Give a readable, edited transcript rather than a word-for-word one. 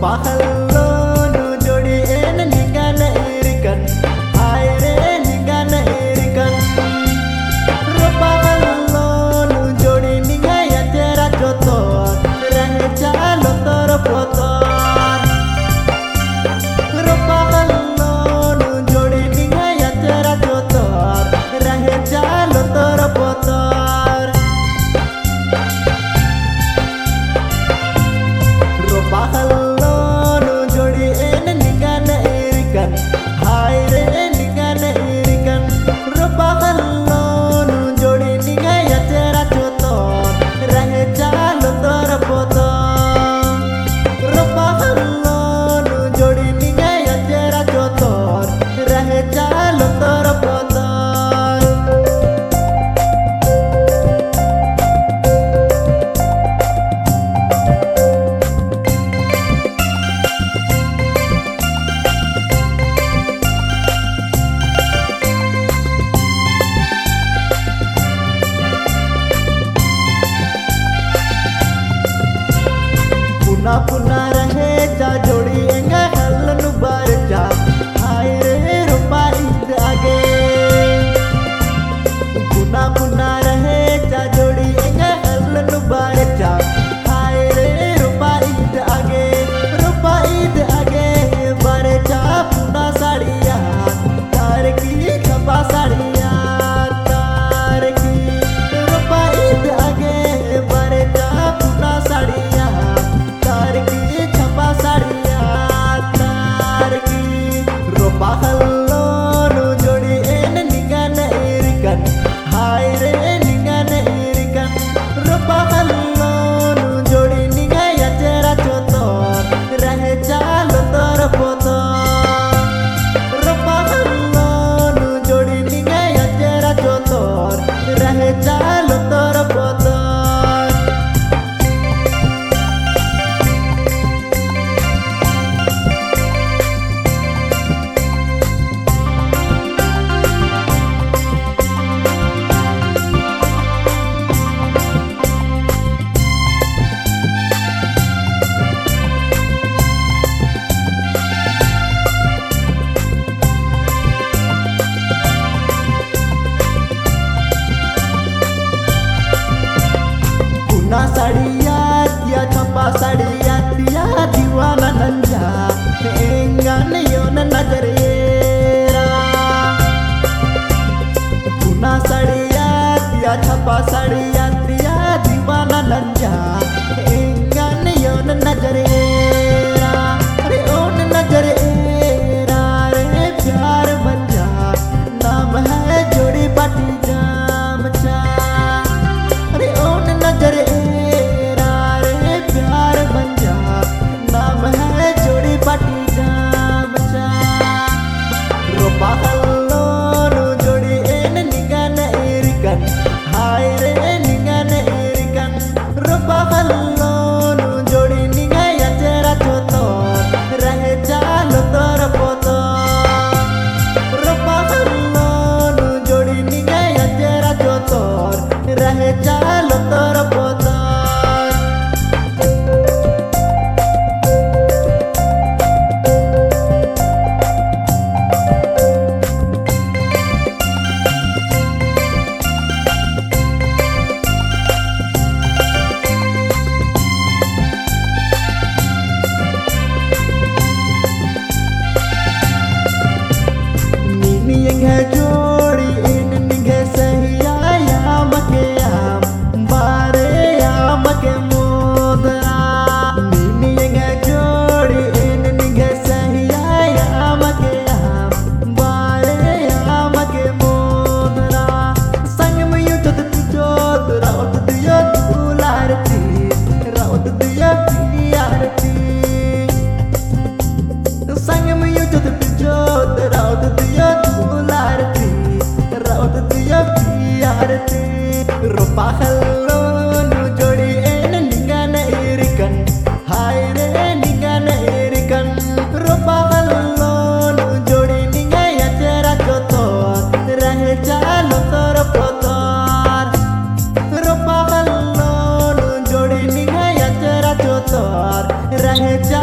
Rupahallo nu jodi en ningana irikan aire ningana irikan Rupahallo nu jodi ningaya tera jotor rahe chalo tor potor Rupahallo nu jodi ningaya tera jotor rahe chalo tor potor Rupahallo पुना रहे जा जोड़ी एंगा हल्लन बार जा हाय रे रुपा ईद आगे पुना रहे जा जोड़ी एंगा हल्लन बार जा हाय रे रुपा ईद आगे बार जा पुना साड़िया तार की खपा साड़िया तार की रुपा ईद आगे बार जा पुना साड़िया Rupahallo nu jodi en ningana irikan hai re ningana irikan Rupahallo nu jodi ningaya tera jotor rahe chalo tor potor Rupahallo nu jodi ningaya tera jotor rahe chalo tor potor साड़िया दिया छपा साड़िया दिया दीवाना नंजा एंगान योन नजरेरा पुना साड़िया दिया छपा साड़िया दिया दीवाना नंजा एंगान योन नजरेरा अरे ओन नजरेरा रे प्यार बन जा नाम है जोड़ी बाटी जाम चा अरे ओन नजरे Rupahallo nu jodi en ningana irikan hai re ningana irikan Rupahallo nu jodi ningaya tera jotor rahe chalo tor potor Rupahallo nu jodi ningaya tera jotor rahe chalo tor potor जोड़ी इन निगे सहिया याम के आम बारे याम के मोदरा नीनी ये जोड़ी इन निगे सहिया याम के आम बारे याम के मोदरा संग में यू जोत राउत दिया दुलारती राउत दिया पियारती संग में यू जोत राउत दिया Rupahallo nu jodi en ningana irikan hai re ningana irikan Rupahallo nu jodi ningaya tera jotor rahe chalo tor potor Rupahallo nu jodi ningaya tera jotor rahe